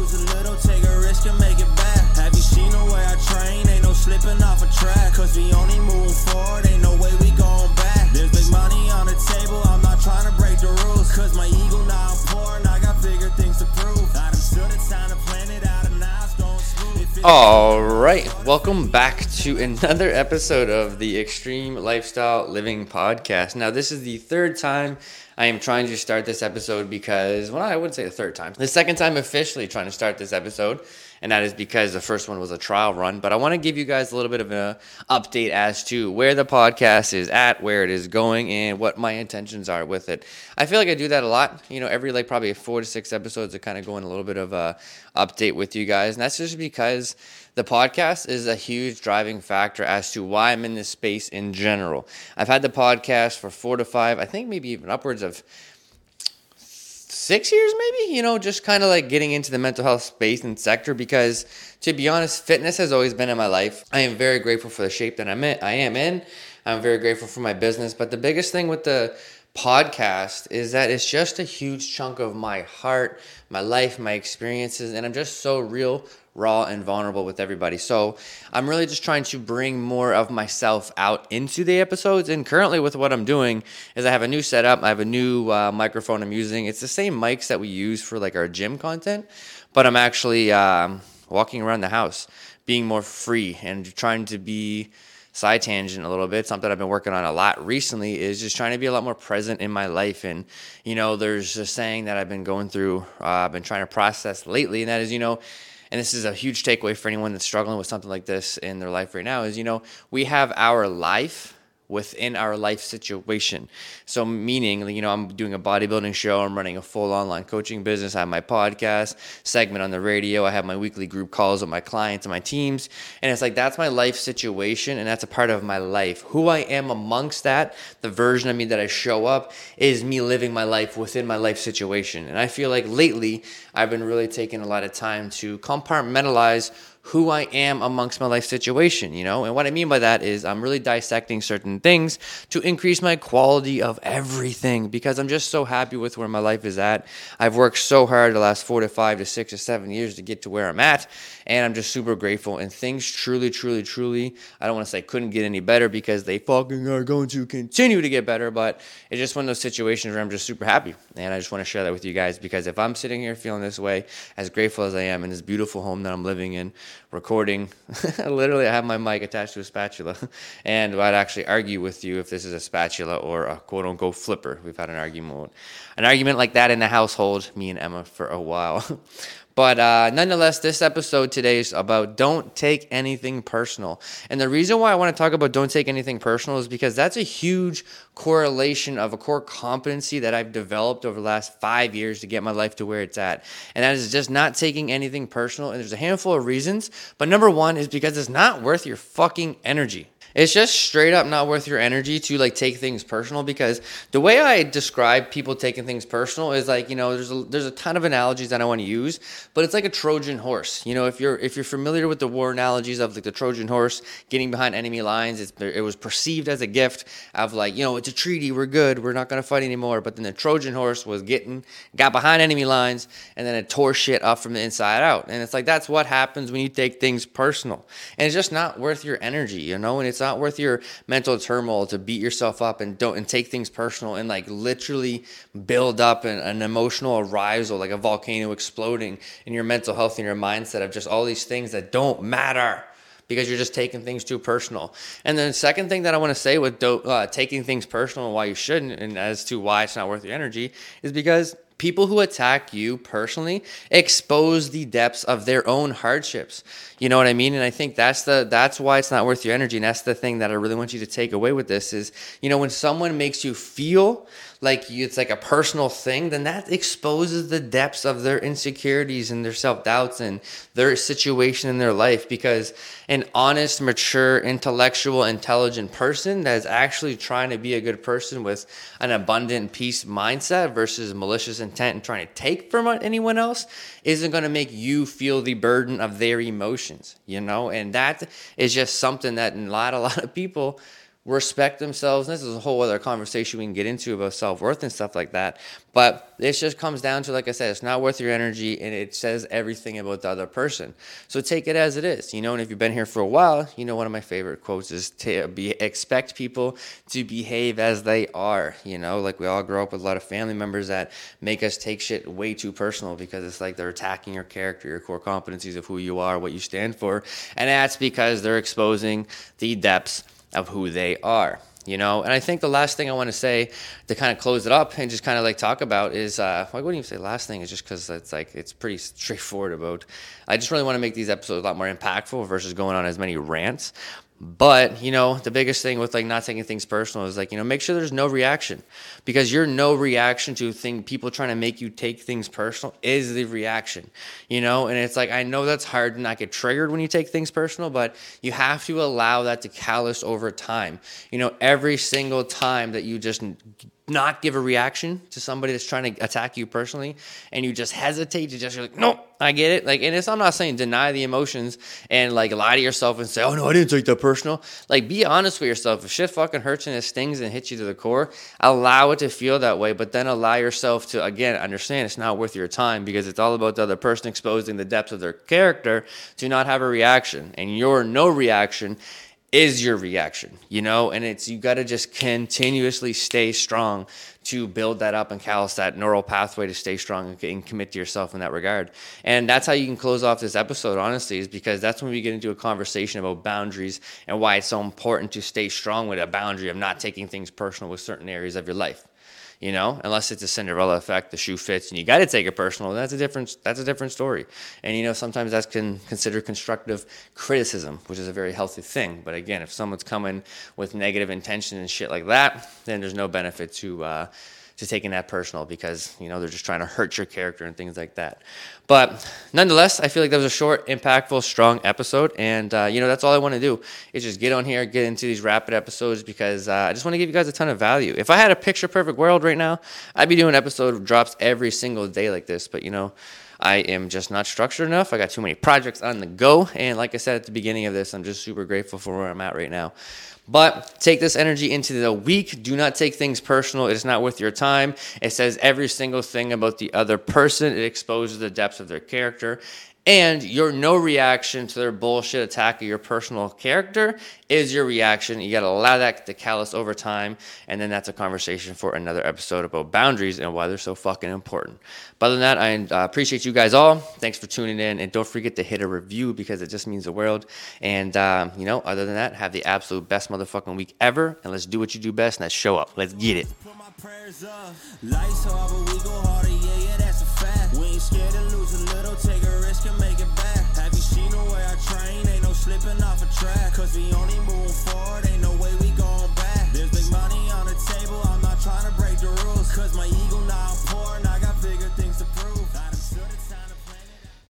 lose a little, take a risk and make it back. Have you seen the way I train? Ain't no slipping off a track. Cause we only move forward, ain't no way we going back. There's big money on the table, I'm not trying to break the rules. Cause my ego now I'm poor and I got bigger things to prove. I done stood it's time to plan it out and now it's going smooth. All right, welcome back to another episode of the Extreme Lifestyle Living Podcast. Now, this is the third time I am trying to start this episode because, well, I wouldn't say the third time. The second time officially trying to start this episode, and that is because the first one was a trial run. But I want to give you guys a little bit of an update as to where the podcast is at, where it is going, and what my intentions are with it. I feel like I do that a lot. You know, every probably 4 to 6 episodes I kind of go in a little bit of a update with you guys. And that's just because the podcast is a huge driving factor as to why I'm in this space in general. I've had the podcast for 4 to 5, I think maybe even upwards of 6 years maybe, you know, just kind of like getting into the mental health space and sector because, to be honest, fitness has always been in my life. I am very grateful for the shape that I am in. I'm very grateful for my business. But the biggest thing with the podcast is that it's just a huge chunk of my heart, my life, my experiences, and I'm just so real, raw, and vulnerable with everybody. So I'm really just trying to bring more of myself out into the episodes. And currently with what I'm doing is I have a new setup. I have a new microphone I'm using. It's the same mics that we use for like our gym content, but I'm actually walking around the house, being more free and trying to be side tangent a little bit. Something I've been working on a lot recently is just trying to be a lot more present in my life. And, you know, there's a saying that I've been going through, I've been trying to process lately, and that is, you know, and this is a huge takeaway for anyone that's struggling with something like this in their life right now, is, you know, we have our life within our life situation. So meaning, you know, I'm doing a bodybuilding show, I'm running a full online coaching business, I have my podcast segment on the radio, I have my weekly group calls with my clients and my teams, and it's like that's my life situation and that's a part of my life. Who I am amongst that, the version of me that I show up, is me living my life within my life situation. And I feel like lately I've been really taking a lot of time to compartmentalize who I am amongst my life situation, you know? And what I mean by that is I'm really dissecting certain things to increase my quality of everything because I'm just so happy with where my life is at. I've worked so hard the last 4 to 5 to 6 to 7 years to get to where I'm at, and I'm just super grateful. And things truly, I don't want to say couldn't get any better because they fucking are going to continue to get better, but it's just one of those situations where I'm just super happy. And I just want to share that with you guys because if I'm sitting here feeling this way, as grateful as I am in this beautiful home that I'm living in, recording, literally I have my mic attached to a spatula, and I'd actually argue with you if this is a spatula or a quote-unquote flipper. We've had an argument like that in the household, me and Emma, for a while. But nonetheless, this episode today is about don't take anything personal. And the reason why I want to talk about don't take anything personal is because that's a huge correlation of a core competency that I've developed over the last 5 years to get my life to where it's at. And that is just not taking anything personal. And there's a handful of reasons. But number one is because it's not worth your fucking energy. It's just straight up not worth your energy to like take things personal, because the way I describe people taking things personal is like, you know, there's a ton of analogies that I want to use, but it's like a Trojan horse. You know, if you're familiar with the war analogies of like the Trojan horse getting behind enemy lines, it was perceived as a gift of like, you know, it's a treaty, we're good, we're not going to fight anymore. But then the Trojan horse got behind enemy lines, and then it tore shit up from the inside out. And it's like, that's what happens when you take things personal. And it's just not worth your energy, you know, and it's not worth your mental turmoil to beat yourself up and take things personal and like literally build up an emotional arousal, like a volcano exploding in your mental health and your mindset of just all these things that don't matter because you're just taking things too personal. And then the second thing that I want to say with taking things personal and why you shouldn't, and as to why it's not worth your energy, is because people who attack you personally expose the depths of their own hardships. You know what I mean? And I think that's why it's not worth your energy. And that's the thing that I really want you to take away with this is, you know, when someone makes you feel like it's like a personal thing, then that exposes the depths of their insecurities and their self-doubts and their situation in their life. Because an honest, mature, intellectual, intelligent person that is actually trying to be a good person with an abundant peace mindset versus malicious intent and trying to take from anyone else isn't going to make you feel the burden of their emotions, you know? And that is just something that a lot of people respect themselves. And this is a whole other conversation we can get into about self-worth and stuff like that. But it just comes down to, like I said, it's not worth your energy, and it says everything about the other person. So take it as it is, you know. And if you've been here for a while, you know one of my favorite quotes is expect people to behave as they are. You know, like we all grow up with a lot of family members that make us take shit way too personal because it's like they're attacking your character, your core competencies of who you are, what you stand for, and that's because they're exposing the depths of who they are. You know, and I think the last thing I want to say to kind of close it up and just kind of like talk about is, I wouldn't even say last thing, is just because it's pretty straightforward about, I just really want to make these episodes a lot more impactful versus going on as many rants. But, you know, the biggest thing with like not taking things personal is like, you know, make sure there's no reaction, because your no reaction to people trying to make you take things personal is the reaction, you know. And it's like, I know that's hard to not get triggered when you take things personal, but you have to allow that to callous over time. You know, every single time that you just not give a reaction to somebody that's trying to attack you personally, and you just hesitate to just, you're like, nope, I get it. Like, and I'm not saying deny the emotions and like lie to yourself and say, oh no, I didn't take that personal. Like, be honest with yourself. If shit fucking hurts and it stings and hits you to the core, allow it to feel that way, but then allow yourself to, again, understand it's not worth your time, because it's all about the other person exposing the depths of their character to not have a reaction. And your no reaction is your reaction, you know. And it's, you got to just continuously stay strong to build that up and callous that neural pathway to stay strong and commit to yourself in that regard. And that's how you can close off this episode, honestly, is because that's when we get into a conversation about boundaries and why it's so important to stay strong with a boundary of not taking things personal with certain areas of your life. You know, unless it's a Cinderella effect, the shoe fits and you got to take it personal. That's a different story. And, you know, sometimes that's considered constructive criticism, which is a very healthy thing. But again, if someone's coming with negative intention and shit like that, then there's no benefit to taking that personal, because, you know, they're just trying to hurt your character and things like that. But nonetheless, I feel like that was a short, impactful, strong episode. And, you know, that's all I want to do is just get on here, get into these rapid episodes, because I just want to give you guys a ton of value. If I had a picture-perfect world right now, I'd be doing episode drops every single day like this. But, you know, I am just not structured enough. I got too many projects on the go. And like I said at the beginning of this, I'm just super grateful for where I'm at right now. But take this energy into the week. Do not take things personal. It is not worth your time. It says every single thing about the other person. It exposes the depths of their character. And your no reaction to their bullshit attack of your personal character is your reaction. You got to allow that to callous over time. And then that's a conversation for another episode about boundaries and why they're so fucking important. But other than that, I appreciate you guys all. Thanks for tuning in. And don't forget to hit a review, because it just means the world. And, you know, other than that, have the absolute best motherfucking week ever. And let's do what you do best, and that's show up. Let's get it. Lights hard, but we go harder, yeah, that's a fact. We ain't scared to lose a little, take a risk and make it back. Have you seen the way I train? Ain't no slipping off a track, cause we only move forward, ain't no way we going back. There's big money on the table, I'm not trying to break the rules, cause my ego not